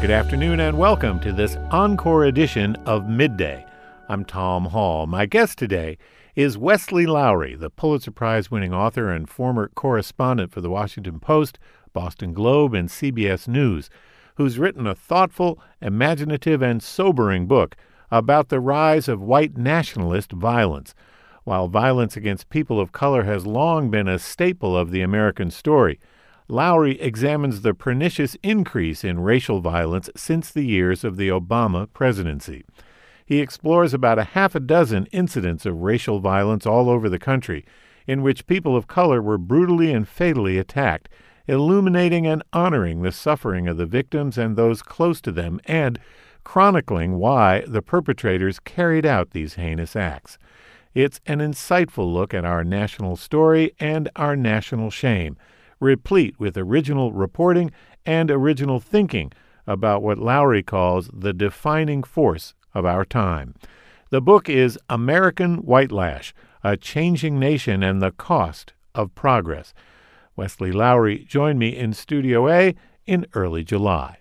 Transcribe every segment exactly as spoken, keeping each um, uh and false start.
Good afternoon and welcome to this encore edition of Midday. I'm Tom Hall. My guest today is Wesley Lowery, the Pulitzer Prize-winning author and former correspondent for The Washington Post, Boston Globe, and C B S News, who's written a thoughtful, imaginative, and sobering book about the rise of white nationalist violence. While violence against people of color has long been a staple of the American story, Lowery examines the pernicious increase in racial violence since the years of the Obama presidency. He explores about a half a dozen incidents of racial violence all over the country, in which people of color were brutally and fatally attacked, illuminating and honoring the suffering of the victims and those close to them, and chronicling why the perpetrators carried out these heinous acts. It's an insightful look at our national story and our national shame, replete with original reporting and original thinking about what Lowery calls the defining force of our time. The book is American Whitelash, A Changing Nation and the Cost of Progress. Wesley Lowery joined me in Studio A in early July.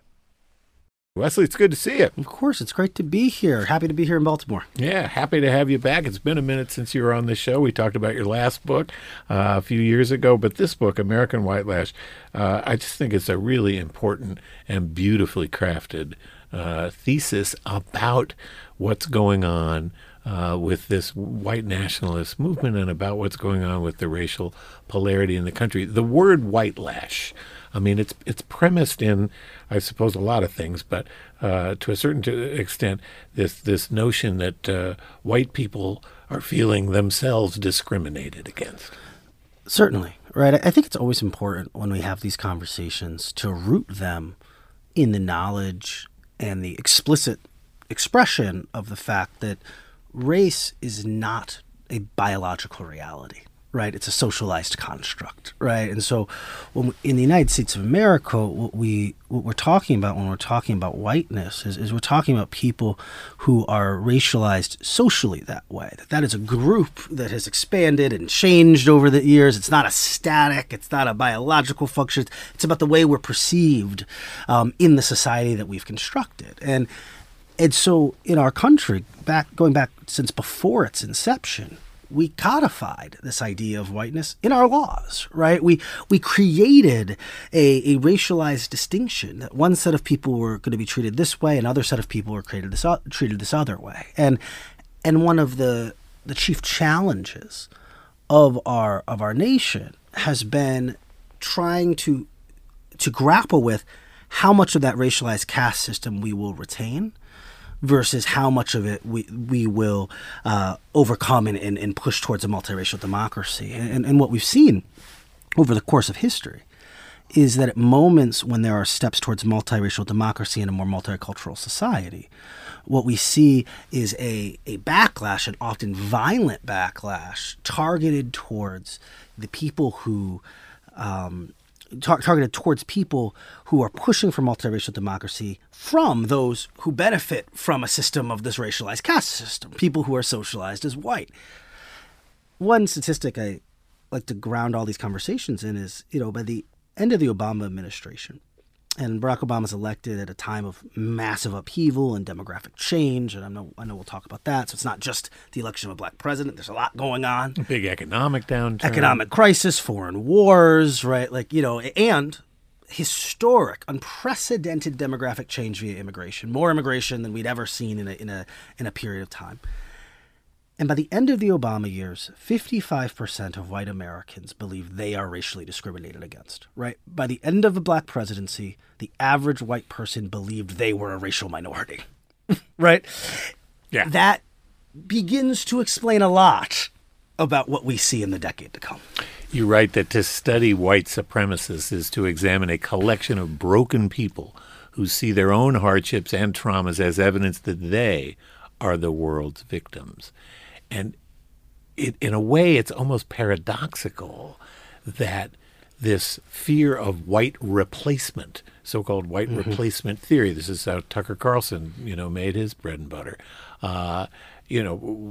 Wesley, it's good to see you. Of course, it's great to be here. Happy to be here in Baltimore. Yeah, happy to have you back. It's been a minute since you were on this show. We talked about your last book uh, a few years ago, but this book, American Whitelash, uh, I just think it's a really important and beautifully crafted uh, thesis about what's going on uh, with this white nationalist movement and about what's going on with the racial polarity in the country. The word whitelash, I mean, it's it's premised in, I suppose, a lot of things, but uh, to a certain extent, this this notion that uh, white people are feeling themselves discriminated against. Certainly, right? I think it's always important when we have these conversations to root them in the knowledge and the explicit expression of the fact that race is not a biological reality. Right, it's a socialized construct, right? And so, when we, in the United States of America, what we what we're talking about when we're talking about whiteness is, is we're talking about people who are racialized socially that way. That that is a group that has expanded and changed over the years. It's not a static. It's not a biological function. It's about the way we're perceived um, in the society that we've constructed. And and so, in our country, back going back since before its inception, we codified this idea of whiteness in our laws, right? We we created a, a racialized distinction that one set of people were going to be treated this way, another set of people were created this treated this other way. And and one of the the chief challenges of our of our nation has been trying to to grapple with how much of that racialized caste system we will retain versus how much of it we we will uh, overcome and, and, and push towards a multiracial democracy. And, and what we've seen over the course of history is that at moments when there are steps towards multiracial democracy and a more multicultural society, what we see is a, a backlash, an often violent backlash, targeted towards the people who um, Tar- targeted towards people who are pushing for multiracial democracy from those who benefit from a system of this racialized caste system, people who are socialized as white. One statistic I like to ground all these conversations in is, you know, by the end of the Obama administration, and Barack Obama's elected at a time of massive upheaval and demographic change, and I know I know we'll talk about that. So it's not just the election of a black president. There's a lot going on. A big economic downturn. Economic crisis, foreign wars, right? Like, you know, and historic, unprecedented demographic change via immigration. More immigration than we'd ever seen in a in a in a period of time. And by the end of the Obama years, fifty-five percent of white Americans believe they are racially discriminated against, right? By the end of the black presidency, the average white person believed they were a racial minority, right? Yeah. That begins to explain a lot about what we see in the decade to come. You write that to study white supremacists is to examine a collection of broken people who see their own hardships and traumas as evidence that they are the world's victims. And it, in a way, it's almost paradoxical that this fear of white replacement, so-called white mm-hmm. replacement theory, this is how Tucker Carlson, you know, made his bread and butter. Uh, you know,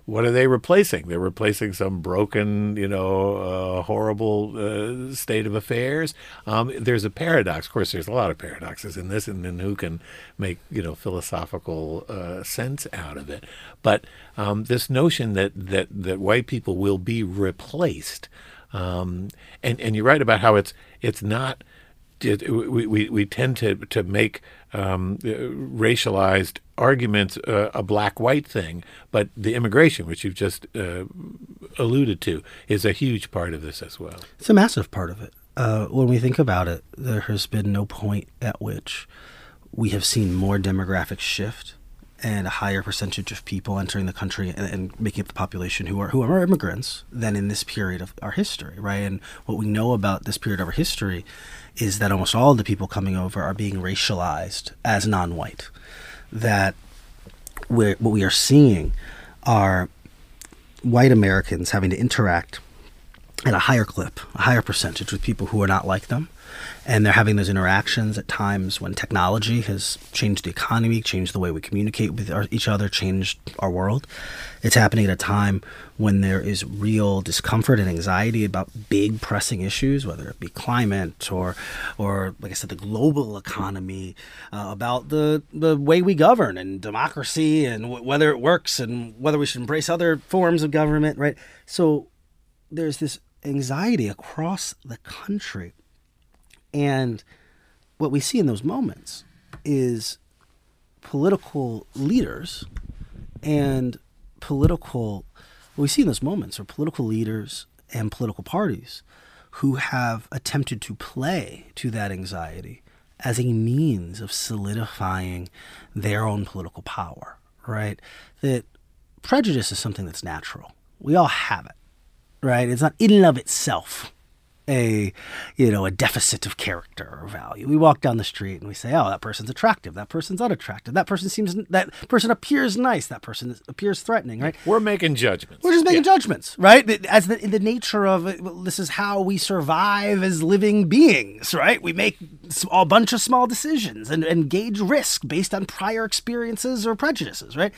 what are they replacing? They're replacing some broken, you know, uh, horrible uh, state of affairs. Um, there's a paradox. Of course, there's a lot of paradoxes in this, and then who can make, you know, philosophical uh, sense out of it? But um, this notion that, that, that white people will be replaced, um, and, and you're right about how it's it's not. It, we, we, we tend to, to make um, racialized arguments uh, a black-white thing, but the immigration, which you've just uh, alluded to, is a huge part of this as well. It's a massive part of it. Uh, when we think about it, there has been no point at which we have seen more demographic shift and a higher percentage of people entering the country and, and making up the population who are who are immigrants than in this period of our history, right? And what we know about this period of our history is that almost all of the people coming over are being racialized as non-white. That we're, what we are seeing are white Americans having to interact at a higher clip, a higher percentage with people who are not like them. And they're having those interactions at times when technology has changed the economy, changed the way we communicate with our, each other, changed our world. It's happening at a time when there is real discomfort and anxiety about big pressing issues, whether it be climate or, or like I said, the global economy, uh, about the, the way we govern and democracy and w- whether it works and whether we should embrace other forms of government, right? So there's this anxiety across the country. And what we see in those moments is political leaders and political, what we see in those moments are political leaders and political parties who have attempted to play to that anxiety as a means of solidifying their own political power, right? That prejudice is something that's natural. We all have it, right? It's not in and of itself a, you know, a deficit of character or value. We walk down the street and we say, oh, that person's attractive. That person's unattractive. That person seems, that person appears nice. That person appears threatening, right? We're making judgments. We're just making yeah. judgments, right? As the, in the nature of it, well, this is how we survive as living beings, right? We make a bunch of small decisions and, and gauge risk based on prior experiences or prejudices, right?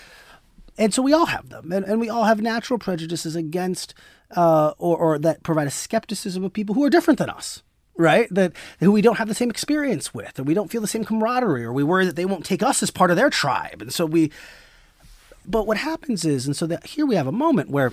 And so we all have them, and, and we all have natural prejudices against, uh, or, or that provide a skepticism of people who are different than us, right? That who we don't have the same experience with, or we don't feel the same camaraderie, or we worry that they won't take us as part of their tribe. And so we, but what happens is, and so that here we have a moment where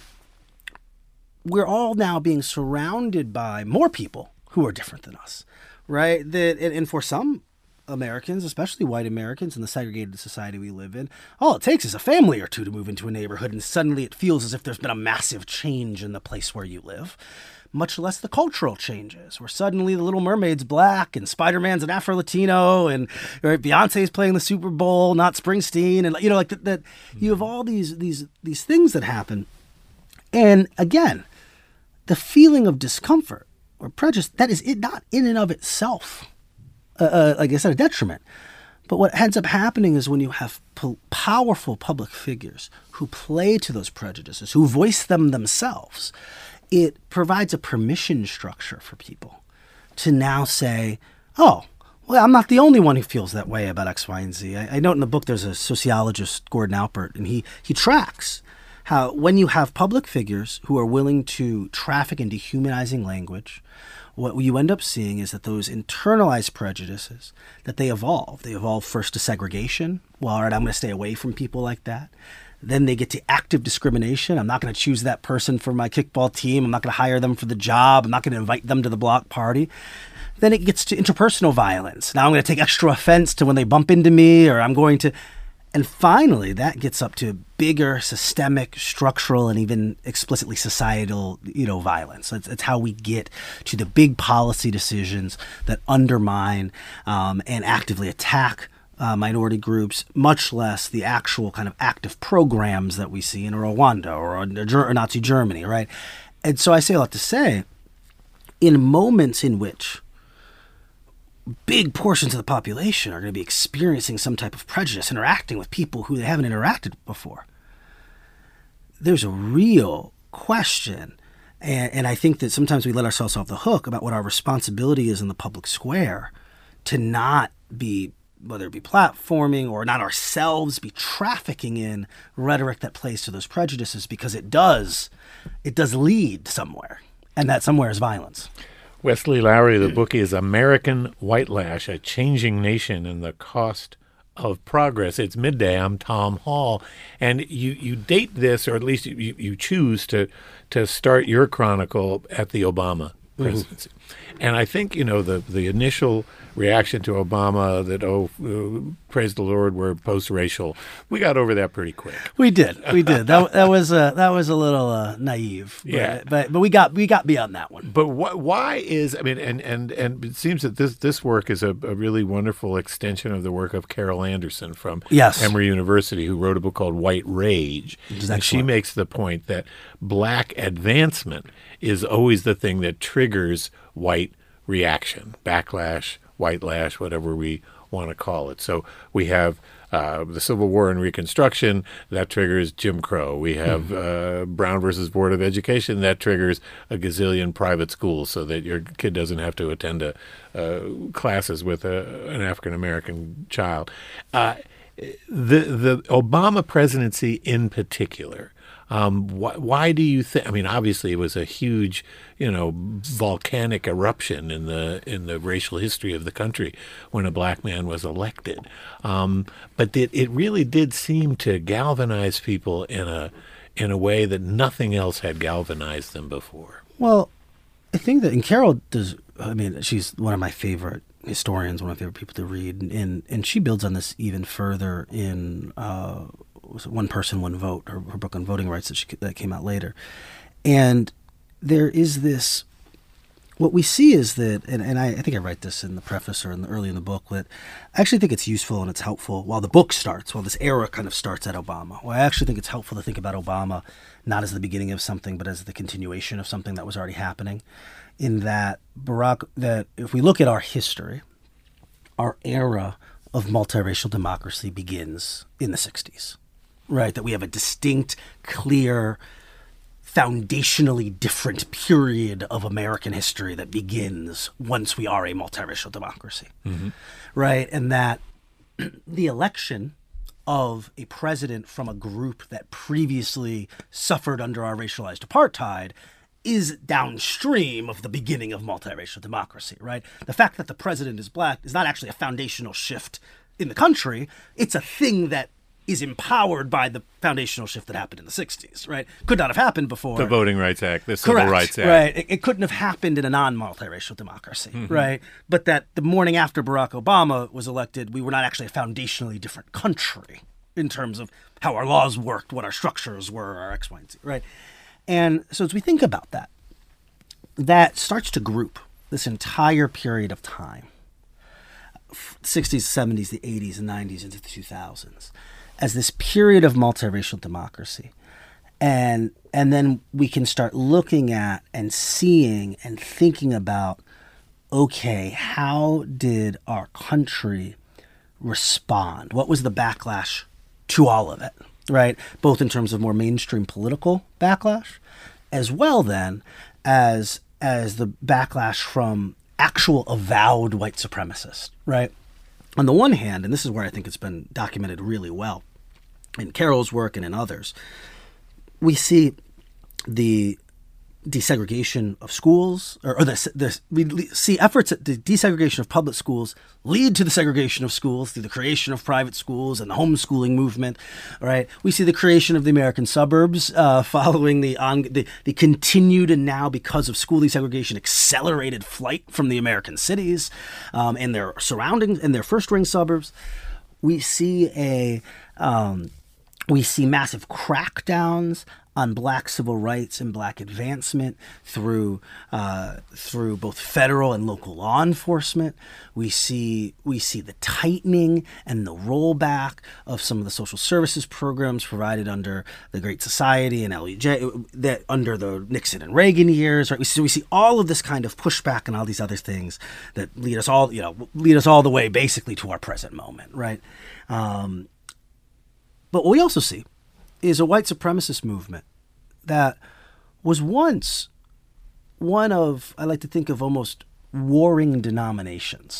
we're all now being surrounded by more people who are different than us, right? That, and, and for some Americans, especially white Americans in the segregated society we live in, all it takes is a family or two to move into a neighborhood, and suddenly it feels as if there's been a massive change in the place where you live, much less the cultural changes, where suddenly the Little Mermaid's black and Spider-Man's an Afro-Latino and right, Beyonce's playing the Super Bowl, not Springsteen, and you know, like that, that you have all these these these things that happen. And again, the feeling of discomfort or prejudice, that is it not in and of itself, Uh, uh, like I said, a detriment. But what ends up happening is when you have po- powerful public figures who play to those prejudices, who voice them themselves, it provides a permission structure for people to now say, oh, well, I'm not the only one who feels that way about X, Y, and Z. I, I note in the book there's a sociologist, Gordon Alpert, and he, he tracks how when you have public figures who are willing to traffic in dehumanizing language, what you end up seeing is that those internalized prejudices, that they evolve. They evolve first to segregation. Well, all right, I'm going to stay away from people like that. Then they get to active discrimination. I'm not going to choose that person for my kickball team. I'm not going to hire them for the job. I'm not going to invite them to the block party. Then it gets to interpersonal violence. Now I'm going to take extra offense to when they bump into me, or I'm going to... And finally, that gets up to bigger systemic, structural, and even explicitly societal, you know, violence. It's, it's how we get to the big policy decisions that undermine um, and actively attack uh, minority groups, much less the actual kind of active programs that we see in Rwanda or, or Nazi Germany, right? And so I say a lot to say, in moments in which big portions of the population are going to be experiencing some type of prejudice, interacting with people who they haven't interacted with before, there's a real question. And, and I think that sometimes we let ourselves off the hook about what our responsibility is in the public square to not be whether it be platforming or not ourselves, be trafficking in rhetoric that plays to those prejudices, because it does, it does lead somewhere, and that somewhere is violence. Wesley Lowery, the book is American Whitelash, A Changing Nation and the Cost of Progress. It's midday. I'm Tom Hall. And you, you date this, or at least you, you choose to, to start your chronicle at the Obama presidency. Mm-hmm. And I think, you know, the, the initial reaction to Obama that, oh, uh, praise the Lord, we're post-racial, we got over that pretty quick. We did. We did. That, that was uh, that was a little uh, naive. But, yeah. But but we got we got beyond that one. But wh- why is, I mean, and, and, and it seems that this, this work is a, a really wonderful extension of the work of Carol Anderson from yes. Emory University, who wrote a book called White Rage. And she makes the point that black advancement is always the thing that triggers white reaction, backlash, white lash, whatever we want to call it. So we have uh, the Civil War and Reconstruction, that triggers Jim Crow. We have uh, Brown versus Board of Education, that triggers a gazillion private schools so that your kid doesn't have to attend a, uh, classes with a, an African-American child. Uh, the, the Obama presidency in particular, Um, why, why do you think? I mean, obviously, it was a huge, you know, volcanic eruption in the in the racial history of the country when a black man was elected. Um, but it, it really did seem to galvanize people in a in a way that nothing else had galvanized them before. Well, I think that, and Carol does. I mean, she's one of my favorite historians, one of my favorite people to read, and and she builds on this even further in. Uh, was it One Person, One Vote, her, her book on voting rights that she that came out later. And there is this, what we see is that, and, and I, I think I write this in the preface or in the, early in the book, that I actually think it's useful and it's helpful while the book starts, while this era kind of starts at Obama. Well, I actually think it's helpful to think about Obama not as the beginning of something, but as the continuation of something that was already happening. In that Barack, that if we look at our history, our era of multiracial democracy begins in the sixties. Right, that we have a distinct, clear, foundationally different period of American history that begins once we are a multiracial democracy. Mm-hmm. Right, and that the election of a president from a group that previously suffered under our racialized apartheid is downstream of the beginning of multiracial democracy, right? The fact that the president is black is not actually a foundational shift in the country. It's a thing that is empowered by the foundational shift that happened in the sixties, right? Could not have happened before. The Voting Rights Act, the Civil Correct, Rights Act. Right. It, it couldn't have happened in a non-multiracial democracy, mm-hmm. right? But that the morning after Barack Obama was elected, we were not actually a foundationally different country in terms of how our laws worked, what our structures were, our X, Y, and Z, right? And so as we think about that, that starts to group this entire period of time, sixties, seventies, the eighties, and nineties into the two thousands, as this period of multiracial democracy. And and then we can start looking at and seeing and thinking about, okay, how did our country respond? What was the backlash to all of it, right? Both in terms of more mainstream political backlash, as well then as as the backlash from actual avowed white supremacists, right? On the one hand, and this is where I think it's been documented really well in Carol's work and in others, we see the desegregation of schools, or, or the, the we see efforts at the desegregation of public schools lead to the segregation of schools through the creation of private schools and the homeschooling movement. Right? We see the creation of the American suburbs uh, following the, on, the the continued and now, because of school desegregation, accelerated flight from the American cities um, and their surroundings and their first ring suburbs. We see a um, we see massive crackdowns on black civil rights and black advancement through uh, through both federal and local law enforcement. We see we see the tightening and the rollback of some of the social services programs provided under the Great Society and L E J, that under the Nixon and Reagan years. Right? We see we see all of this kind of pushback and all these other things that lead us all you know lead us all the way basically to our present moment. Right. Um, But what we also see is a white supremacist movement that was once one of, I like to think of almost warring denominations,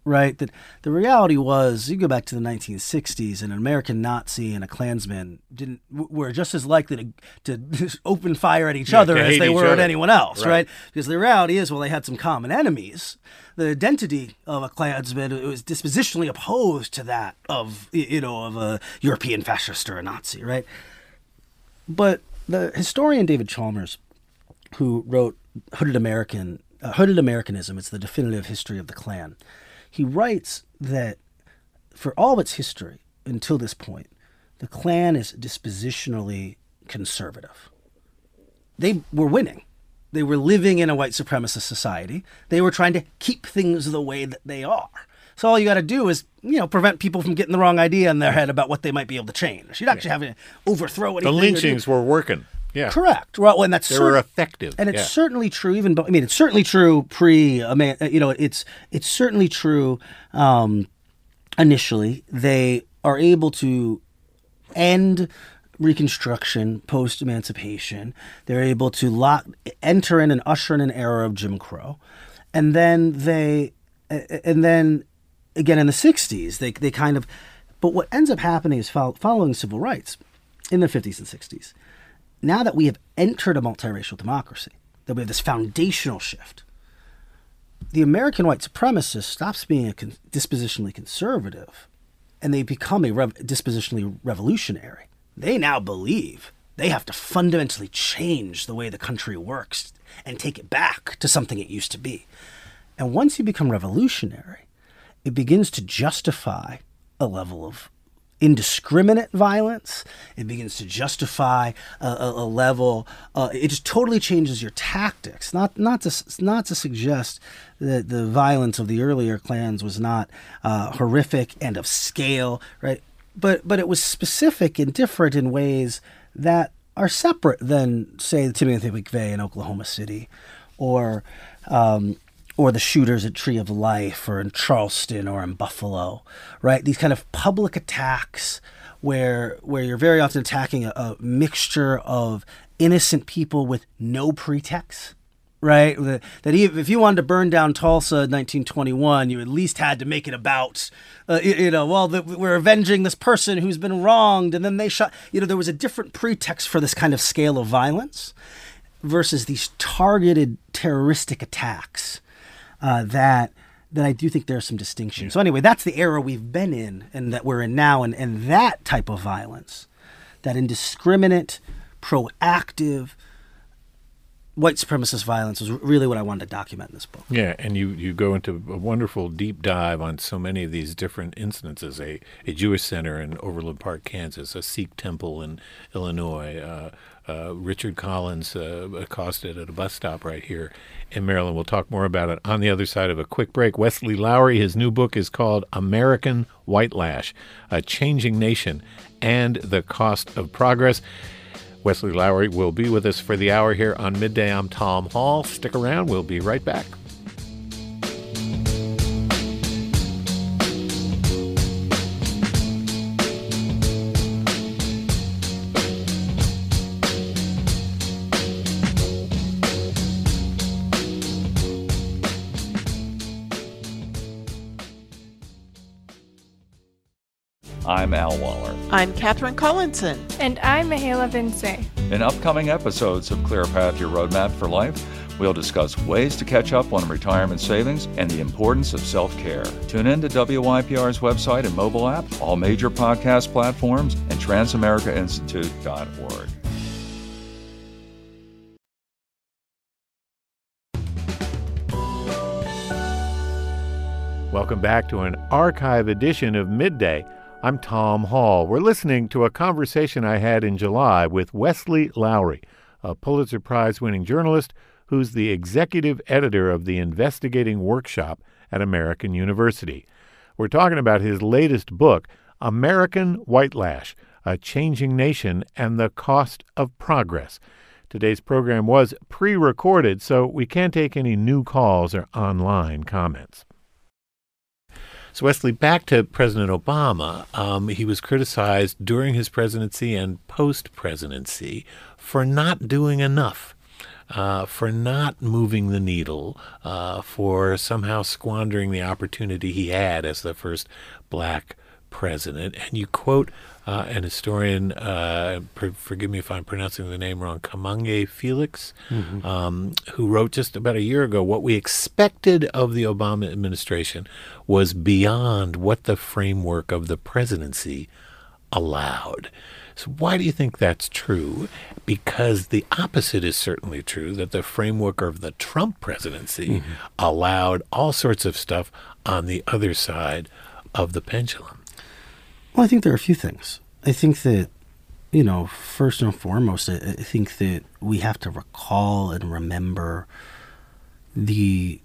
right? That the reality was, you go back to the nineteen sixties, and an American Nazi and a Klansman didn't were just as likely to, to open fire at each yeah, other as they were other. at anyone else, right. right? Because the reality is, well, they had some common enemies. The identity of a Klansman was dispositionally opposed to that of, you know, of a European fascist or a Nazi, right? But the historian David Chalmers, who wrote Hooded American, uh, Hooded Americanism, it's the definitive history of the Klan. He writes that for all of its history until this point, the Klan is dispositionally conservative. They were winning. They were living in a white supremacist society. They were trying to keep things the way that they are. So all you got to do is, you know, prevent people from getting the wrong idea in their head about what they might be able to change. You're not actually having to overthrow anything. The lynchings were working. Yeah. Correct. Well, and that's they cert- were effective, and it's yeah. certainly true. Even, I mean, it's certainly true pre. I mean, you know, it's it's certainly true. Um, initially, they are able to end Reconstruction, post-emancipation. They're able to lock, enter in and usher in an era of Jim Crow, and then they, and then again in the sixties, they they kind of. But what ends up happening is following civil rights in the fifties and sixties. Now that we have entered a multiracial democracy, that we have this foundational shift, the American white supremacist stops being a con- dispositionally conservative, and they become a rev- dispositionally revolutionary. They now believe they have to fundamentally change the way the country works and take it back to something it used to be. And once you become revolutionary, it begins to justify a level of indiscriminate violence. It begins to justify a, a, a level. Uh, it just totally changes your tactics. Not not to not to suggest that the violence of the earlier Klans was not uh, horrific and of scale, right? But but it was specific and different in ways that are separate than, say, Timothy McVeigh in Oklahoma City, or um, or the shooters at Tree of Life, or in Charleston, or in Buffalo, right? These kind of public attacks where where you're very often attacking a, a mixture of innocent people with no pretext, right? That, that if you wanted to burn down Tulsa in nineteen twenty-one, you at least had to make it about, uh, you, you know, well, the, we're avenging this person who's been wronged, and then they shot. You know, there was a different pretext for this kind of scale of violence versus these targeted terroristic attacks. Uh, that that I do think there are some distinctions. So anyway, that's the era we've been in and that we're in now. And, and that type of violence, that indiscriminate, proactive, white supremacist violence was really what I wanted to document in this book. Yeah, and you, you go into a wonderful deep dive on so many of these different incidences, a, a Jewish center in Overland Park, Kansas, a Sikh temple in Illinois, uh, uh, Richard Collins uh, accosted at a bus stop right here in Maryland. We'll talk more about it on the other side of a quick break. Wesley Lowery, his new book is called American Whitelash, A Changing Nation and the Cost of Progress. Wesley Lowery will be with us for the hour here on Midday. I'm Tom Hall. Stick around. We'll be right back. I'm Al Waller. I'm Catherine Collinson. And I'm Mihaela Vince. In upcoming episodes of Clear Path, Your Roadmap for Life, we'll discuss ways to catch up on retirement savings and the importance of self-care. Tune in to W Y P R's website and mobile app, all major podcast platforms, and transamerica institute dot org. Welcome back to an archive edition of Midday. I'm Tom Hall. We're listening to a conversation I had in July with Wesley Lowery, a Pulitzer Prize-winning journalist who's the executive editor of the Investigating Workshop at American University. We're talking about his latest book, American Whitelash, A Changing Nation and the Cost of Progress. Today's program was pre-recorded, so we can't take any new calls or online comments. So, Wesley, back to President Obama. Um, he was criticized during his presidency and post-presidency for not doing enough uh, for not moving the needle, uh, for somehow squandering the opportunity he had as the first black president. And you quote uh, an historian, uh, per, forgive me if I'm pronouncing the name wrong, Kamange Felix, mm-hmm. um, who wrote just about a year ago, what we expected of the Obama administration was beyond what the framework of the presidency allowed. So why do you think that's true? Because the opposite is certainly true, that the framework of the Trump presidency mm-hmm. allowed all sorts of stuff on the other side of the pendulum. Well, I think there are a few things. I think that, you know, first and foremost, I, I think that we have to recall and remember the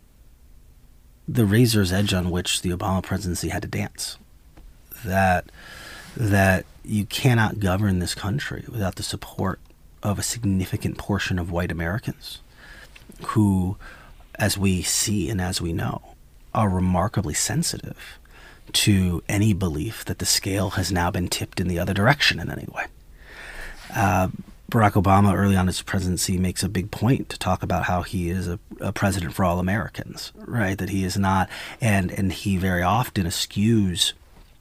the razor's edge on which the Obama presidency had to dance. That that you cannot govern this country without the support of a significant portion of white Americans who, as we see and as we know, are remarkably sensitive to any belief that the scale has now been tipped in the other direction in any way. Uh, Barack Obama, early on in his presidency, makes a big point to talk about how he is a, a president for all Americans, right? That he is not, and and he very often eschews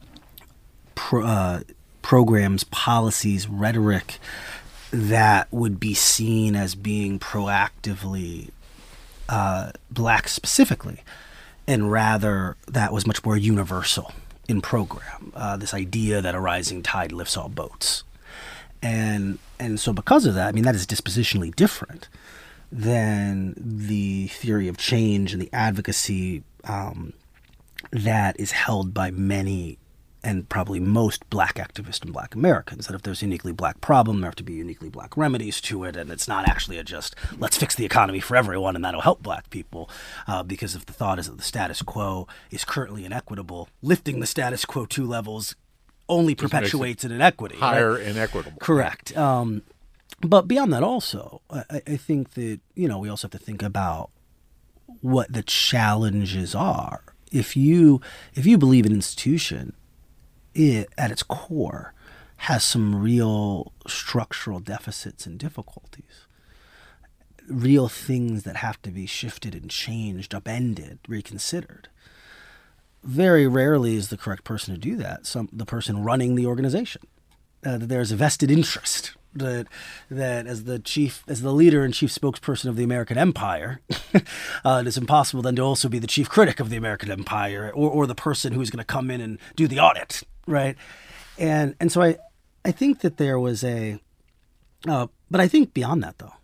pro, uh, programs, policies, rhetoric that would be seen as being proactively uh, black specifically. And rather, that was much more universal in program, uh, this idea that a rising tide lifts all boats. And and so because of that, I mean, that is dispositionally different than the theory of change and the advocacy um, that is held by many and probably most black activists and black Americans, that if there's a uniquely black problem, there have to be uniquely black remedies to it, and it's not actually a just, let's fix the economy for everyone and that'll help black people, uh, because if the thought is that the status quo is currently inequitable, lifting the status quo two levels only just perpetuates an inequity. Higher right? inequitable. Correct. Um, but beyond that also, I, I think that, you know, we also have to think about what the challenges are. If you, if you believe an institution, it, at its core, has some real structural deficits and difficulties, real things that have to be shifted and changed, upended, reconsidered. Very rarely is the correct person to do that some the person running the organization. Uh, there's a vested interest that that as the chief, as the leader and chief spokesperson of the American empire, uh, it is impossible then to also be the chief critic of the American empire, or, or the person who's going to come in and do the audit. Right. And and so I, I think that there was a, uh, but I think beyond that, though,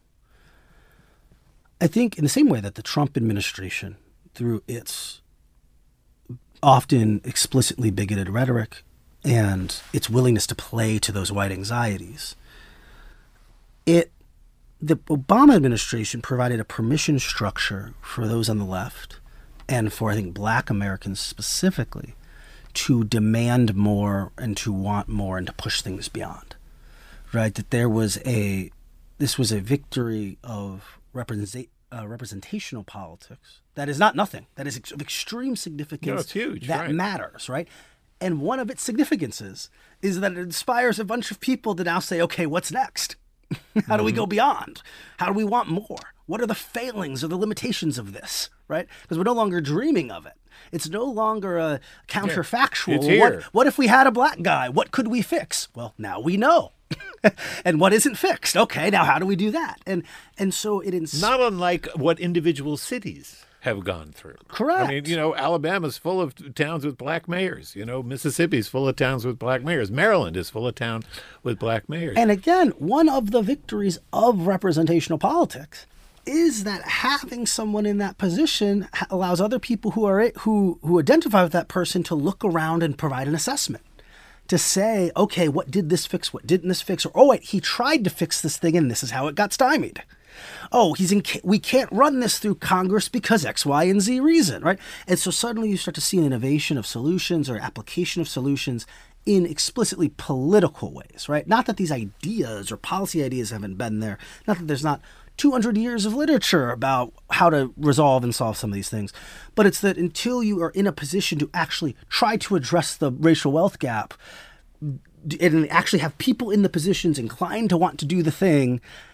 I think in the same way that the Trump administration, through its often explicitly bigoted rhetoric and its willingness to play to those white anxieties, it, the Obama administration provided a permission structure for those on the left and for, I think, black Americans specifically, to demand more and to want more and to push things beyond, right? That there was a, this was a victory of represent, uh, representational politics that is not nothing, that is of extreme significance. No, it's huge, that right. matters, right? And one of its significances is that it inspires a bunch of people to now say, okay, what's next? How do we go beyond? How do we want more? What are the failings or the limitations of this, right? Because we're no longer dreaming of it. It's no longer a counterfactual. It's here. What, what if we had a black guy? What could we fix? Well, now we know. And what isn't fixed? Okay, now how do we do that? And and so it ins- Not unlike what individual cities have gone through. Correct. I mean, you know, Alabama's full of towns with black mayors. You know, Mississippi's full of towns with black mayors. Maryland is full of towns with black mayors. And again, one of the victories of representational politics is that having someone in that position allows other people who are who who identify with that person to look around and provide an assessment, to say, okay, what did this fix? What didn't this fix? Or, oh, wait, he tried to fix this thing and this is how it got stymied. Oh, he's in. We can't run this through Congress because X, Y, and Z reason, right? And so suddenly you start to see an innovation of solutions or application of solutions in explicitly political ways, right? Not that these ideas or policy ideas haven't been there. Not that there's not two hundred years of literature about how to resolve and solve some of these things. But it's that until you are in a position to actually try to address the racial wealth gap and actually have people in the positions inclined to want to do the thing,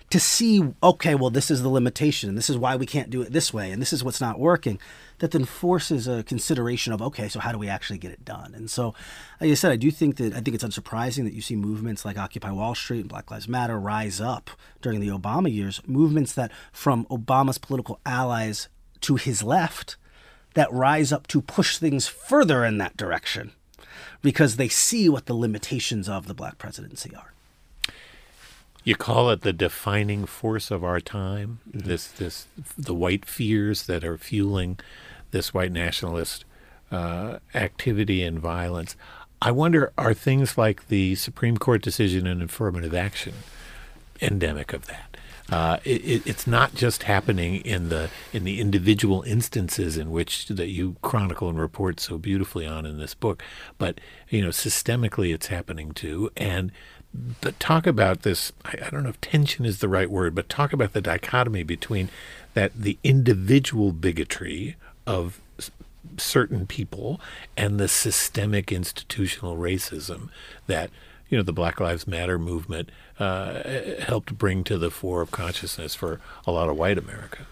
to see, okay, well, this is the limitation, and this is why we can't do it this way, and this is what's not working, that then forces a consideration of, okay, so how do we actually get it done? And so, like I said, I do think that, I think it's unsurprising that you see movements like Occupy Wall Street and Black Lives Matter rise up during the Obama years, movements that from Obama's political allies to his left, that rise up to push things further in that direction because they see what the limitations of the black presidency are. You call it the defining force of our time, mm-hmm. this, this, the white fears that are fueling this white nationalist uh, activity and violence. I wonder, are things like the Supreme Court decision in affirmative action endemic of that? Uh, it, it's not just happening in the in the individual instances in which that you chronicle and report so beautifully on in this book, but you know, systemically it's happening too. And but talk about this. I, I don't know if tension is the right word, but talk about the dichotomy between that the individual bigotry of s- certain people and the systemic institutional racism that, you know, the Black Lives Matter movement uh, helped bring to the fore of consciousness for a lot of white America.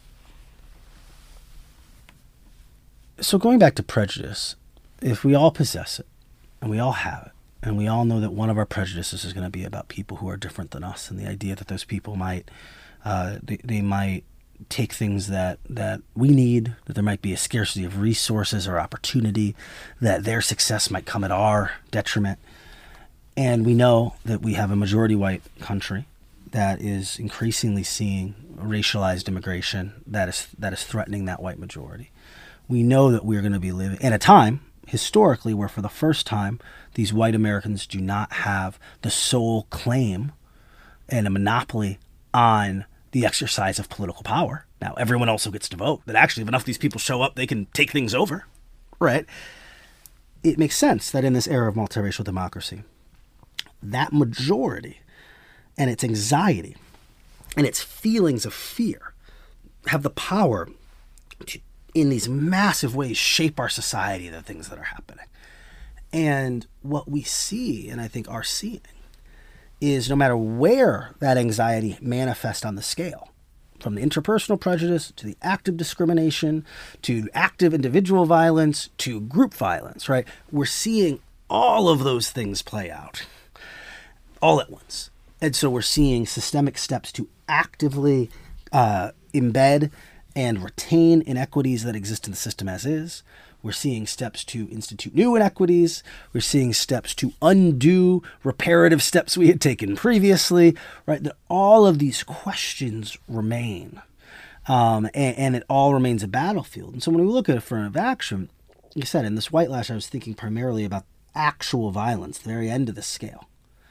So going back to prejudice, if we all possess it, and we all have it, and we all know that one of our prejudices is going to be about people who are different than us, and the idea that those people might, uh, they, they might take things that, that we need, that there might be a scarcity of resources or opportunity, that their success might come at our detriment. And we know that we have a majority white country that is increasingly seeing racialized immigration that is that is threatening that white majority. We know that we're going to be living in a time, historically, where for the first time, these white Americans do not have the sole claim and a monopoly on the exercise of political power. Now, everyone also gets to vote. That actually, if enough of these people show up, they can take things over, right? It makes sense that in this era of multiracial democracy, that majority and its anxiety and its feelings of fear have the power to, in these massive ways, shape our society, the things that are happening. And what we see, and I think are seeing, is no matter where that anxiety manifests on the scale, from the interpersonal prejudice to the active discrimination to active individual violence to group violence, right? We're seeing all of those things play out all at once. And so we're seeing systemic steps to actively uh, embed and retain inequities that exist in the system as is. We're seeing steps to institute new inequities. We're seeing steps to undo reparative steps we had taken previously, right? That all of these questions remain. Um, and, and it all remains a battlefield. And so when we look at affirmative action, like I said, in this White Lash, I was thinking primarily about actual violence, the very end of the scale.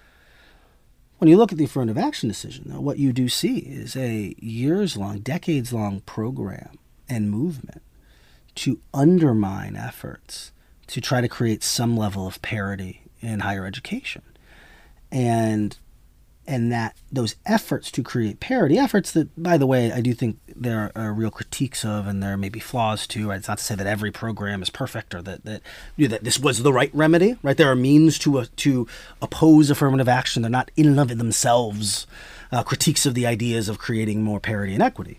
When you look at the affirmative action decision, though, what you do see is a years-long, decades-long program and movement to undermine efforts to try to create some level of parity in higher education. And and that those efforts to create parity, efforts that, by the way, I do think there are real critiques of, and there may be flaws too. Right? It's not to say that every program is perfect or that that, you know, that this was the right remedy. Right? There are means to uh, to oppose affirmative action. They're not in and of themselves uh, critiques of the ideas of creating more parity and equity.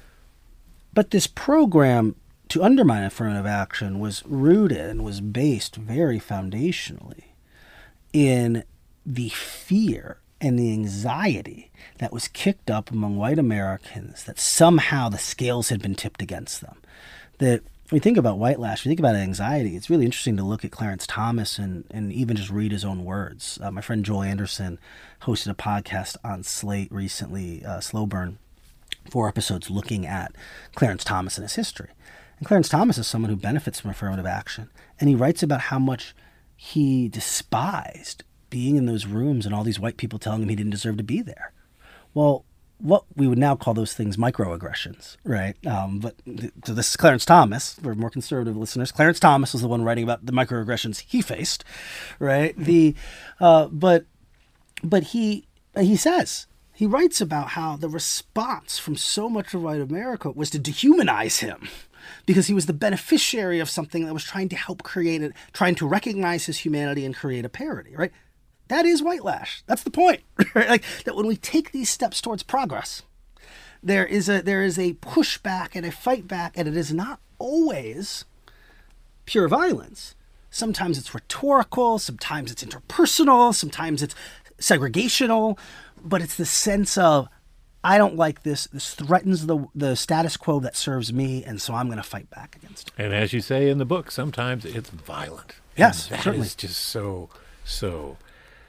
But this program to undermine affirmative action was rooted and was based very foundationally in the fear and the anxiety that was kicked up among white Americans that somehow the scales had been tipped against them. That when we think about White Lash, we think about anxiety, it's really interesting to look at Clarence Thomas and, and even just read his own words. Uh, my friend Joel Anderson hosted a podcast on Slate recently, uh, Slow Burn, four episodes looking at Clarence Thomas and his history. And Clarence Thomas is someone who benefits from affirmative action. And he writes about how much he despised being in those rooms and all these white people telling him he didn't deserve to be there. Well, what we would now call those things microaggressions, right? Um, but th- so this is Clarence Thomas, for more conservative listeners. Clarence Thomas was the one writing about the microaggressions he faced, right? The uh, but but he he says, he writes about how the response from so much of white America was to dehumanize him, because he was the beneficiary of something that was trying to help create it, trying to recognize his humanity and create a parity, right? that is whitelash. That's the point, right? Like that when we take these steps towards progress, there is a there is a pushback and a fight back, and it is not always pure violence. Sometimes it's rhetorical, sometimes it's interpersonal, sometimes it's segregational, but it's the sense of, I don't like this. This threatens the the status quo that serves me, and so I'm going to fight back against it. And as you say in the book, sometimes it's violent. Yes, and that certainly. is just so, so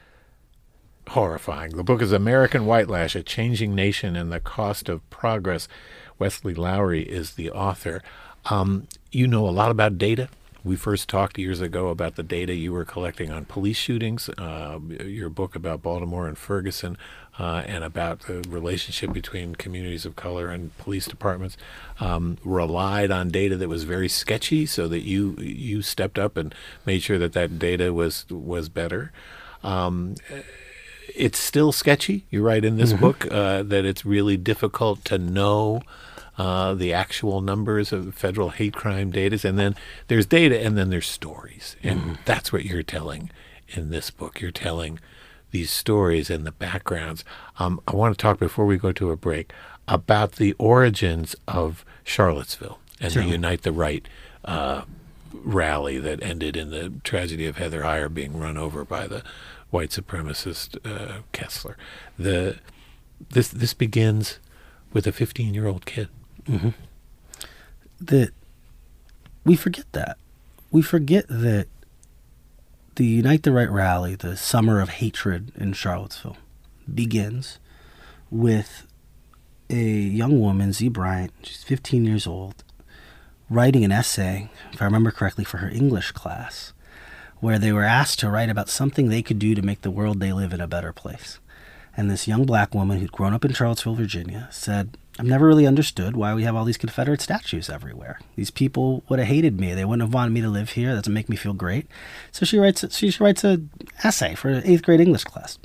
horrifying. The book is American Whitelash, A Changing Nation and the Cost of Progress. Wesley Lowery is the author. Um, you know a lot about data. We first talked years ago about the data you were collecting on police shootings, uh, your book about Baltimore and Ferguson, uh, and about the relationship between communities of color and police departments, um, relied on data that was very sketchy, so that you you stepped up and made sure that that data was was better. Um, it's still sketchy. You write in this mm-hmm. book uh, that it's really difficult to know Uh, the actual numbers of federal hate crime data, and then there's data, and then there's stories, and mm-hmm. that's what you're telling in this book. You're telling these stories and the backgrounds. Um, I want to talk, before we go to a break, about the origins of Charlottesville and Certainly. the Unite the Right uh, rally that ended in the tragedy of Heather Heyer being run over by the white supremacist uh, Kessler. The this this begins with a fifteen-year-old kid. Mm-hmm. That we forget that. We forget that the Unite the Right rally, the summer of hatred in Charlottesville, begins with a young woman, Z Bryant, she's fifteen years old, writing an essay, if I remember correctly, for her English class, where they were asked to write about something they could do to make the world they live in a better place. And this young black woman who'd grown up in Charlottesville, Virginia, said, I've never really understood why we have all these Confederate statues everywhere. These people would have hated me. They wouldn't have wanted me to live here. That doesn't make me feel great. So she writes she writes an essay for an eighth grade English class.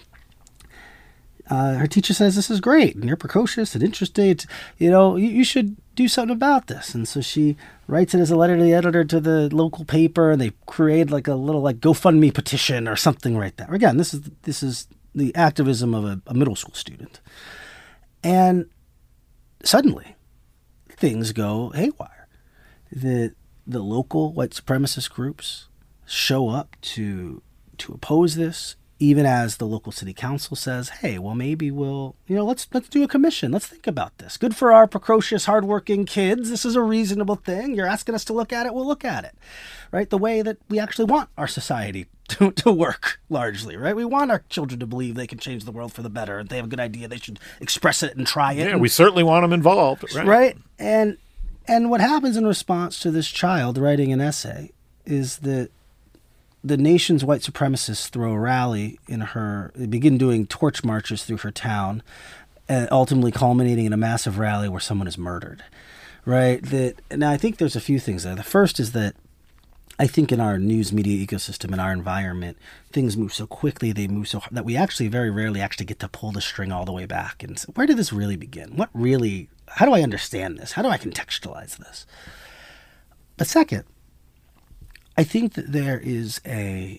Uh, her teacher says, this is great, and you're precocious and interested. You know, you, you should do something about this. And so she writes it as a letter to the editor to the local paper, and they create like a little like GoFundMe petition or something right there. Again, this is this is the activism of a, a middle school student. And suddenly, things go haywire. The the local white supremacist groups show up to to oppose this, even as the local city council says, hey, well, maybe we'll, you know, let's let's do a commission. Let's think about this. Good for our precocious, hardworking kids. This is a reasonable thing. You're asking us to look at it. We'll look at it, right? The way that we actually want our society to, to work, largely, right? We want our children to believe they can change the world for the better. If they have a good idea, they should express it and try it. Yeah, and, we certainly want them involved, right? Right? And, and what happens in response to this child writing an essay is that the nation's white supremacists throw a rally in her, they begin doing torch marches through her town, uh, ultimately culminating in a massive rally where someone is murdered, right? That, now, I think there's a few things there. The first is that I think in our news media ecosystem, in our environment, things move so quickly, they move so that we actually very rarely actually get to pull the string all the way back and say, where did this really begin? What really, how do I understand this? How do I contextualize this? But second, I think that there is a,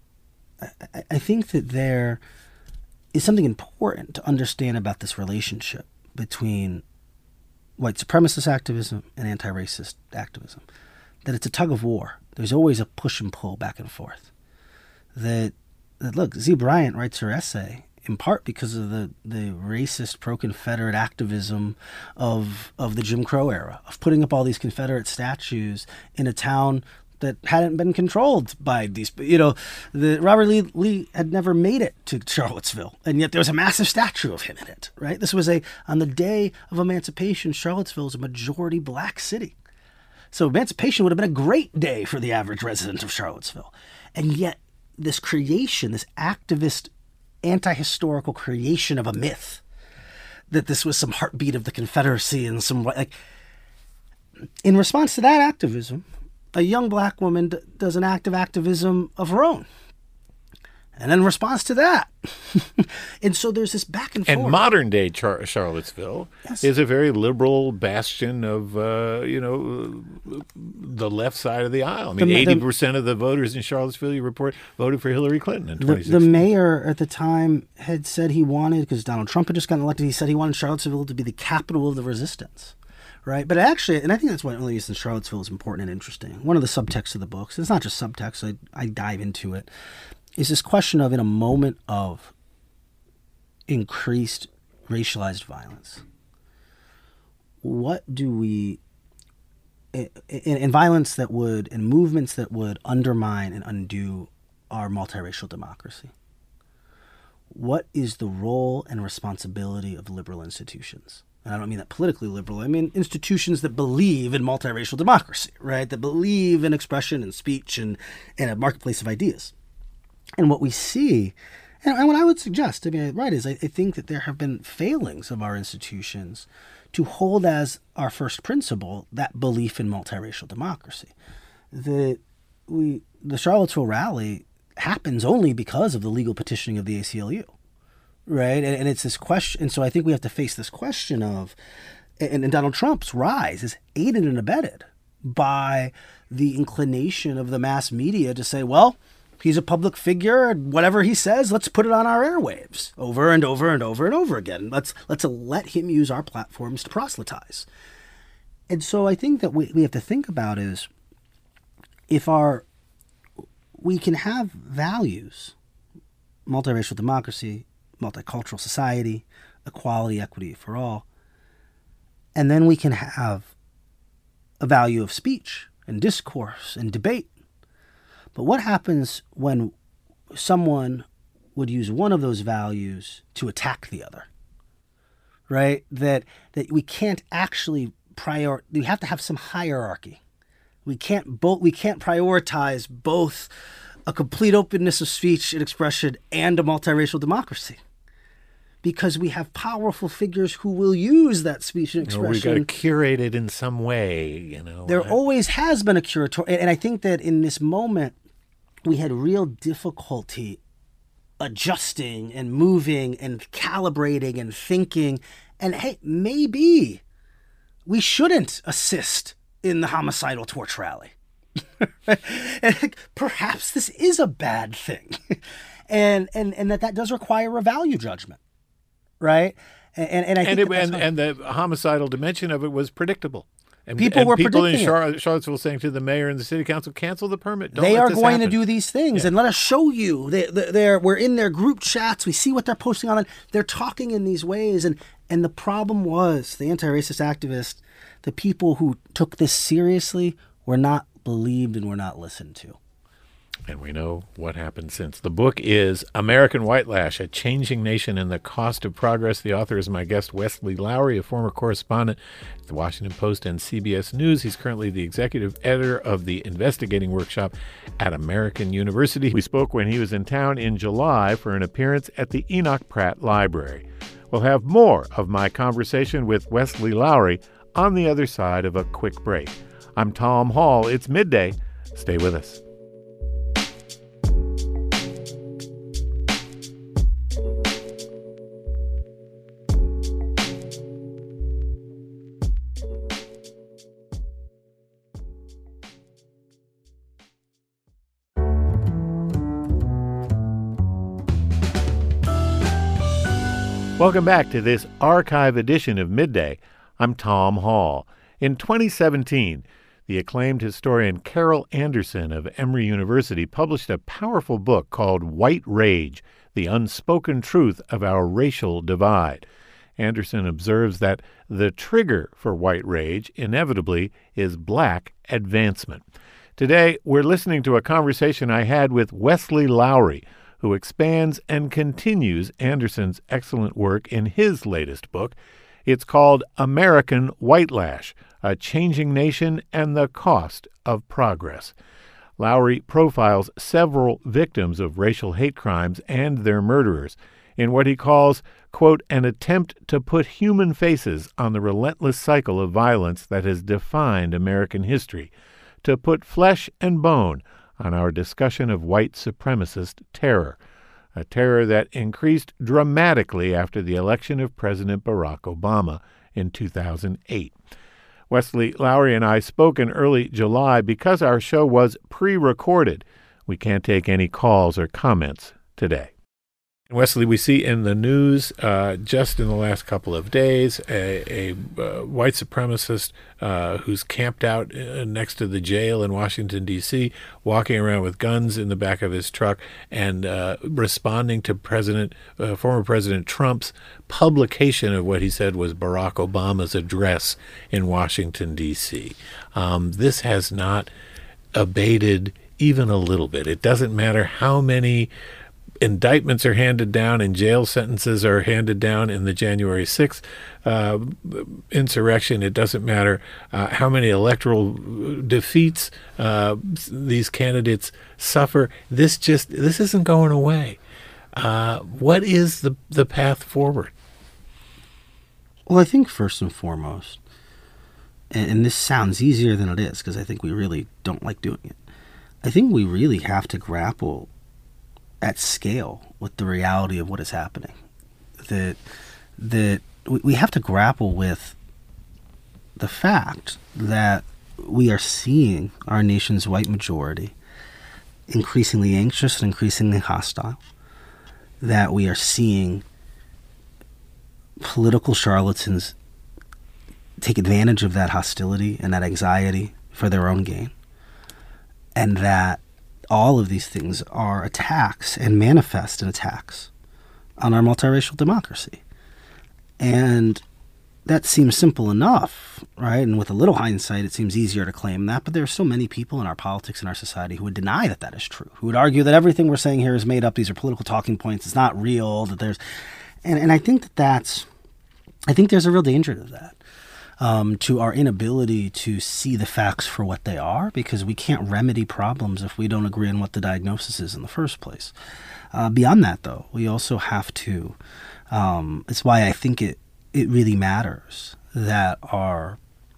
I, I think that there is something important to understand about this relationship between white supremacist activism and anti-racist activism. That it's a tug of war. There's always a push and pull back and forth. That, that look, Z Bryant writes her essay in part because of the, the racist pro-Confederate activism of of the Jim Crow era, of putting up all these Confederate statues in a town that hadn't been controlled by these, you know, the Robert Lee, Lee had never made it to Charlottesville, and yet there was a massive statue of him in it, right? This was a, on the day of emancipation, Charlottesville is a majority black city. So emancipation would have been a great day for the average resident of Charlottesville. And yet this creation, this activist, anti-historical creation of a myth, that this was some heartbeat of the Confederacy and some, like, in response to that activism, a young black woman d- does an act of activism of her own. And in response to that, and so there's this back and forth. And modern day Char- Charlottesville Yes. is a very liberal bastion of, uh, you know, the left side of the aisle. I mean, The- the- eighty percent of the voters in Charlottesville, you report, voted for Hillary Clinton in The, twenty the sixteen. mayor at the time had said he wanted, because Donald Trump had just gotten elected, he said he wanted Charlottesville to be the capital of the resistance, right? But actually, and I think that's why only reason Charlottesville is important and interesting. One of the subtexts of the books, it's not just subtext, I, I dive into it, is this question of, in a moment of increased racialized violence, what do we, and, and violence that would, and movements that would undermine and undo our multiracial democracy, what is the role and responsibility of liberal institutions? And I don't mean that politically liberal. I mean institutions that believe in multiracial democracy, right? That believe in expression and speech and, and a marketplace of ideas. And what we see, and, and what I would suggest, I mean, right, is I, I think that there have been failings of our institutions to hold as our first principle that belief in multiracial democracy. That we, the Charlottesville rally happens only because of the legal petitioning of the A C L U, right? And, and it's this question, and so I think we have to face this question of, and, and Donald Trump's rise is aided and abetted by the inclination of the mass media to say, well, he's a public figure, and whatever he says, let's put it on our airwaves over and over and over and over again. Let's let's let him use our platforms to proselytize. And so I think that we, we have to think about is, if our we can have values, multiracial democracy, multicultural society, equality, equity for all, and then we can have a value of speech and discourse and debate. But what happens when someone would use one of those values to attack the other, right? That that we can't actually prior. We have to have some hierarchy. We can't both. We can't prioritize both a complete openness of speech and expression and a multiracial democracy, because we have powerful figures who will use that speech and You know, expression. we've got to curate it in some way, you know. There I- always has been a curator, and, and I think that in this moment, we had real difficulty adjusting and moving and calibrating and thinking. And hey, maybe we shouldn't assist in the homicidal torch rally. And perhaps this is a bad thing, and and and that that does require a value judgment, right? And and, and I and think it, that that's and, not- and the homicidal dimension of it was predictable. And People and were people in predicting it. Char- Charlottesville saying to the mayor and the city council, cancel the permit. Don't they let are this going to happen." do these things, Yeah. and let us show you. They, they, they're we're in their group chats. We see what they're posting on it. They're talking in these ways, and and the problem was the anti-racist activists, the people who took this seriously, were not believed and were not listened to. And we know what happened since. The book is American Whitelash, A Changing Nation and the Cost of Progress. The author is my guest, Wesley Lowery, a former correspondent at the Washington Post and C B S News. He's currently the executive editor of the Investigating Workshop at American University. We spoke when he was in town in July for an appearance at the Enoch Pratt Library. We'll have more of my conversation with Wesley Lowery on the other side of a quick break. I'm Tom Hall. It's midday. Stay with us. Welcome back to this archive edition of Midday. I'm Tom Hall. In twenty seventeen, the acclaimed historian Carol Anderson of Emory University published a powerful book called White Rage, The Unspoken Truth of Our Racial Divide. Anderson observes that the trigger for white rage inevitably is black advancement. Today, we're listening to a conversation I had with Wesley Lowery, who expands and continues Anderson's excellent work in his latest book. It's called American Whitelash, A Changing Nation and the Cost of Progress. Lowery profiles several victims of racial hate crimes and their murderers in what he calls, quote, an attempt to put human faces on the relentless cycle of violence that has defined American history, to put flesh and bone on our discussion of white supremacist terror. a terror that increased dramatically after the election of President Barack Obama in two thousand eight. Wesley Lowery and I spoke in early July because our show was pre-recorded. We can't take any calls or comments today. Wesley, we see in the news uh, just in the last couple of days a, a uh, white supremacist uh, who's camped out uh, next to the jail in Washington, D C, walking around with guns in the back of his truck and uh, responding to President, uh, former President Trump's publication of what he said was Barack Obama's address in Washington, D C. Um, this has not abated even a little bit. It doesn't matter how many indictments are handed down and jail sentences are handed down in the January sixth uh, insurrection. It doesn't matter uh, how many electoral defeats uh, these candidates suffer. This just this isn't going away. Uh, what is the the path forward? Well, I think first and foremost, and, and this sounds easier than it is because I think we really don't like doing it. I think we really have to grapple at scale with the reality of what is happening. That that we have to grapple with the fact that we are seeing our nation's white majority increasingly anxious and increasingly hostile, that we are seeing political charlatans take advantage of that hostility and that anxiety for their own gain, and that all of these things are attacks and manifest in attacks on our multiracial democracy. And that seems simple enough, right? And with a little hindsight, it seems easier to claim that. But there are so many people in our politics and our society who would deny that that is true, who would argue that everything we're saying here is made up. These are political talking points. It's not real. That there's, and, and I think that that's, I think there's a real danger to that. Um, to our inability to see the facts for what they are, because we can't remedy problems if we don't agree on what the diagnosis is in the first place. Uh, beyond that, though, we also have to, um, it's why I think it, it really matters that our,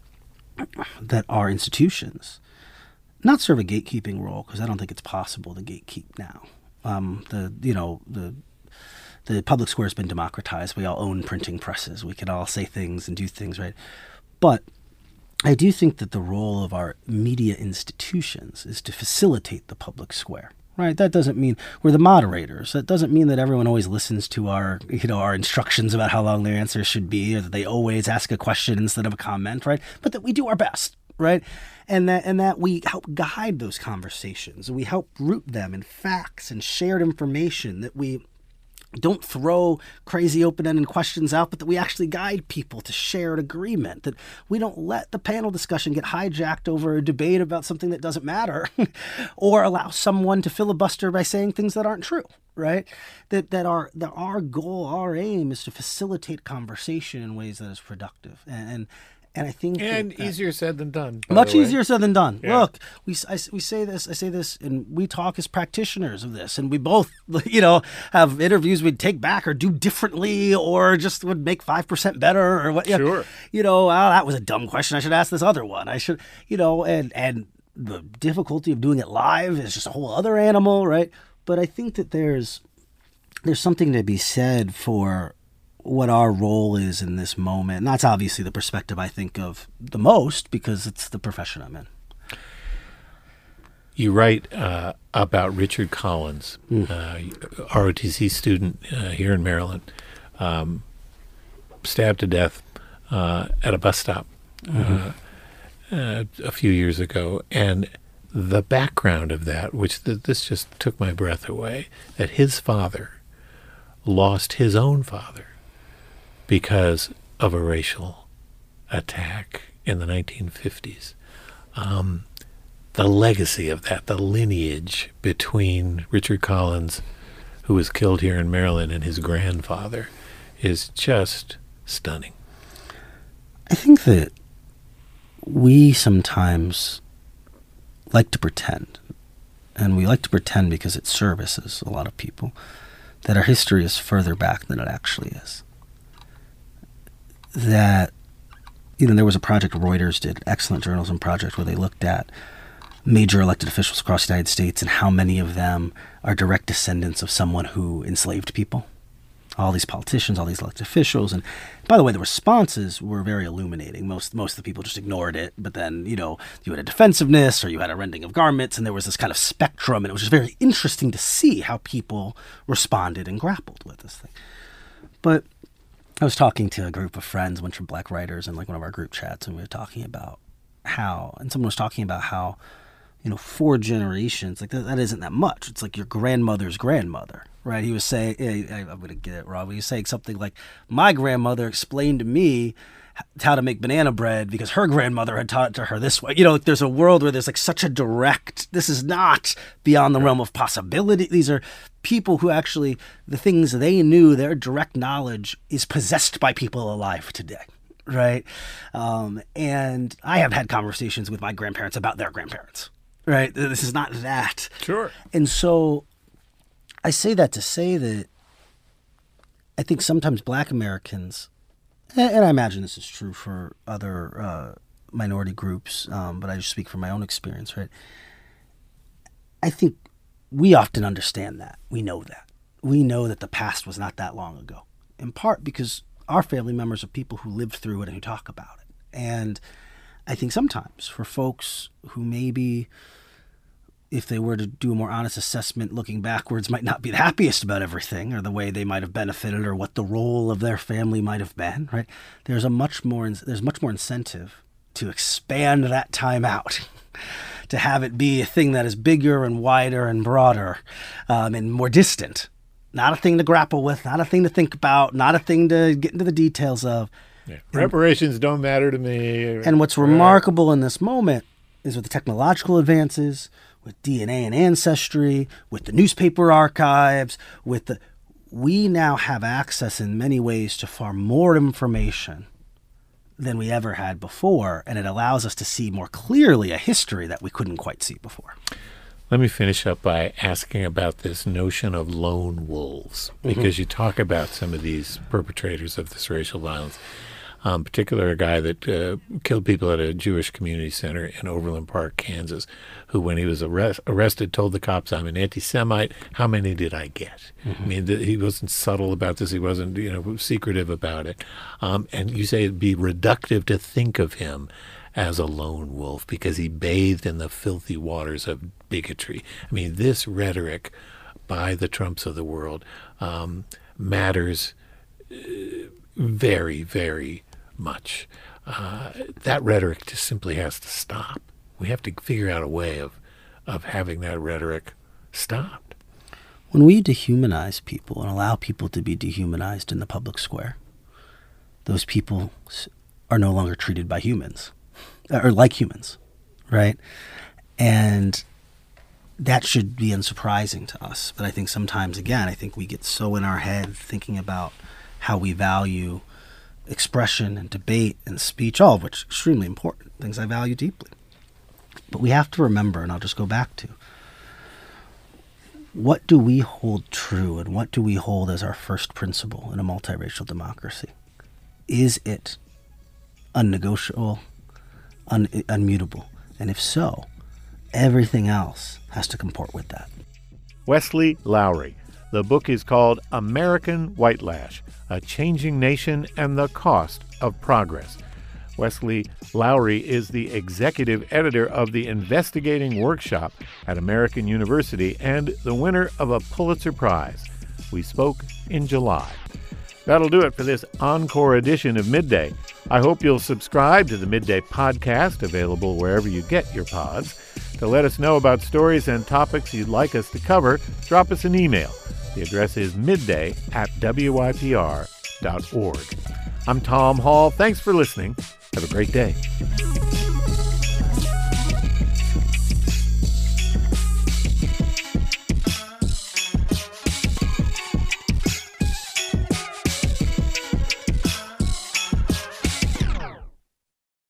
that our institutions not serve a gatekeeping role, because I don't think it's possible to gatekeep now. Um, the, you know, the, the public square has been democratized. We all own printing presses. We can all say things and do things, right? But I do think that the role of our media institutions is to facilitate the public square, right? That doesn't mean we're the moderators. That doesn't mean that everyone always listens to our, you know, our instructions about how long their answers should be, or that they always ask a question instead of a comment, right? But that we do our best, right? And that and that we help guide those conversations. We help root them in facts and shared information, that we don't throw crazy open-ended questions out, but that we actually guide people to shared agreement, that we don't let the panel discussion get hijacked over a debate about something that doesn't matter or allow someone to filibuster by saying things that aren't true, right? That that our that our goal, our aim is to facilitate conversation in ways that is productive. And, and And I think and that, that easier said than done. Much easier said than done. Yeah. Look, we I, we say this, I say this, and we talk as practitioners of this, and we both, you know, have interviews we'd take back or do differently, or just would make five percent better, or what? Sure. You know, oh, that was a dumb question. I should ask this other one. I should, you know, and and the difficulty of doing it live is just a whole other animal, right? But I think that there's there's something to be said for what our role is in this moment. And that's obviously the perspective I think of the most, because it's the profession I'm in. You write uh, about Richard Collins, Mm. uh, R O T C student uh, here in Maryland, um, stabbed to death uh, at a bus stop Mm-hmm. uh, uh, a few years ago. And the background of that, which th- this just took my breath away, that his father lost his own father because of a racial attack in the nineteen fifties. Um, the legacy of that, the lineage between Richard Collins, who was killed here in Maryland, and his grandfather is just stunning. I think that we sometimes like to pretend, and we like to pretend because it services a lot of people, that our history is further back than it actually is. That, you know, there was a project Reuters did, excellent journalism project, where they looked at major elected officials across the United States and how many of them are direct descendants of someone who enslaved people. All these politicians, all these elected officials. And by the way, the responses were very illuminating. Most most of the people just ignored it. But then, you know, you had a defensiveness or you had a rending of garments, and there was this kind of spectrum. And it was just very interesting to see how people responded and grappled with this thing. But I was talking to a group of friends, a bunch of black writers, in like one of our group chats, and we were talking about how, and someone was talking about how, you know, four generations, like that, that isn't that much. It's like your grandmother's grandmother, right? He was saying, I'm going to get it wrong, but he was saying something like, my grandmother explained to me how to make banana bread because her grandmother had taught it to her this way. You know, like there's a world where there's like such a direct, this is not beyond the realm of possibility. These are people who actually, the things they knew, their direct knowledge is possessed by people alive today. Right. Um, and I have had conversations with my grandparents about their grandparents. Right. This is not that. Sure. And so I say that to say that I think sometimes Black Americans, and I imagine this is true for other uh, minority groups, um, but I just speak from my own experience, right? I think we often understand that. We know that. We know that the past was not that long ago, in part because our family members are people who lived through it and who talk about it. And I think sometimes for folks who maybe, if they were to do a more honest assessment looking backwards, might not be the happiest about everything or the way they might have benefited or what the role of their family might have been, right? There's a much more, there's much more incentive to expand that time out, to have it be a thing that is bigger and wider and broader um, and more distant. Not a thing to grapple with, not a thing to think about, not a thing to get into the details of. Yeah. Reparations don't matter to me. And what's remarkable in this moment is with the technological advances, with D N A and ancestry, with the newspaper archives, with the, we now have access in many ways to far more information than we ever had before, and it allows us to see more clearly a history that we couldn't quite see before. Let me finish up by asking about this notion of lone wolves, because mm-hmm. you talk about some of these perpetrators of this racial violence. Um, particular a guy that uh, killed people at a Jewish community center in Overland Park, Kansas, who, when he was arrest- arrested, told the cops, "I'm an anti-Semite. How many did I get?" Mm-hmm. I mean, th- he wasn't subtle about this. He wasn't, you know, secretive about it. Um, and you say it'd be reductive to think of him as a lone wolf because he bathed in the filthy waters of bigotry. I mean, this rhetoric by the Trumps of the world um, matters uh, very, very much. Uh, that rhetoric just simply has to stop. We have to figure out a way of, of having that rhetoric stopped. When we dehumanize people and allow people to be dehumanized in the public square, those people are no longer treated by humans, or like humans, right? And that should be unsurprising to us. But I think sometimes, again, I think we get so in our head thinking about how we value expression and debate and speech, all of which are extremely important, things I value deeply. But we have to remember, and I'll just go back to, what do we hold true and what do we hold as our first principle in a multiracial democracy? Is it unnegotiable, un- unmutable? And if so, everything else has to comport with that. Wesley Lowery. The book is called American White Lash, A Changing Nation and the Cost of Progress. Wesley Lowery is the executive editor of the Investigating Workshop at American University and the winner of a Pulitzer Prize. We spoke in July. That'll do it for this encore edition of Midday. I hope you'll subscribe to the Midday podcast, available wherever you get your pods. To let us know about stories and topics you'd like us to cover, drop us an email. The address is midday at W Y P R dot org. I'm Tom Hall. Thanks for listening. Have a great day.